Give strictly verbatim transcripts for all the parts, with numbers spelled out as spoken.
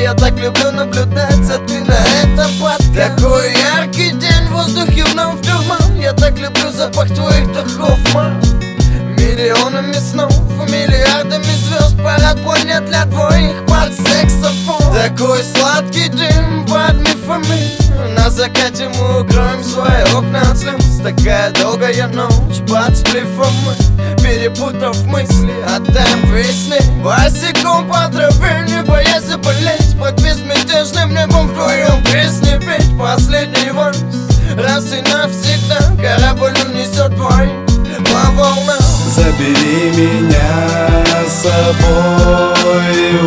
Я так люблю наблюдать, а ты на это подкаст. Такой яркий день, в воздухе вновь дурман. Я так люблю запах твоих духов, мам. Миллионами снов, миллиардами звезд парад поднят для двоих под саксофон. Такой сладкий дым под мифами. На закате мы укроем свои окна от слез. Такая долгая ночь под сплифом мы, перепутав мысли, отдаем песни. Босиком по траве, не боясь заболеть, под безмятежным небом вдвоем песни петь. Последний вальс, раз и навсегда корабль унесет двоих по волнам. Забери меня с собой,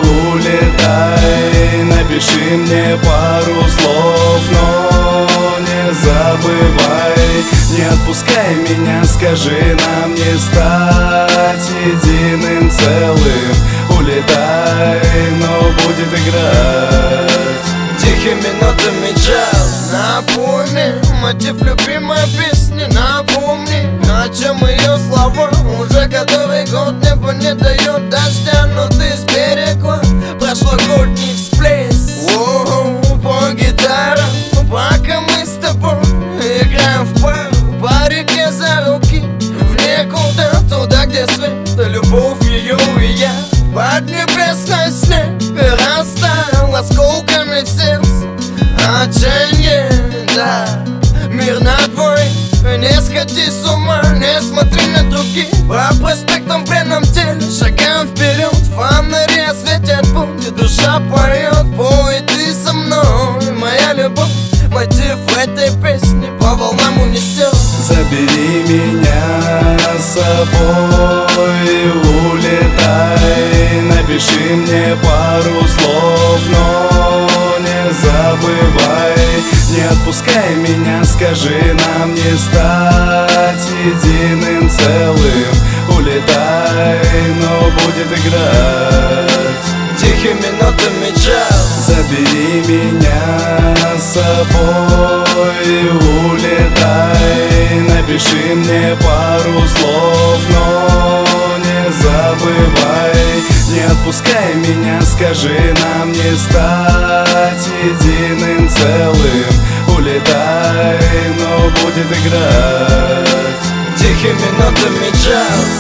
улетай. Напиши мне пару слов, но не забывай. Не отпускай меня, скажи, нам не стать единым целым. Улетай, но будет играть тихими нотами джаз. Напомни мотив любимой песни, напомни, о чем ее слова. Уже который год небо не дает дождя, но ты сберегла прошлогодний всплеск. Воу, по гитарам, пока мы с тобой играем в пару, по реке за руки, в никуда, туда, где свет, любовь ее и я. Под небесный снег растаял осколками в сердце отчаяние, да. Мир на двоих, не сходи с ума, не смотри на других. По проспектам в бренном теле шагаем вперед, фонари осветят путь, и душа поет. Пой ты со мной, моя любовь, мотив этой песни по волнам унесет. Забери меня с собой, улетай. Напиши мне пару слов, но не забывай. Не отпускай меня, скажи, нам не стать единым целым. Улетай, но будет играть тихими нотами джаз. Забери меня с собой, улетай. Напиши мне пару слов, но не забывай. Не отпускай меня, скажи, нам не стать единым целым. Улетай, но будет играть тихими нотами джаз.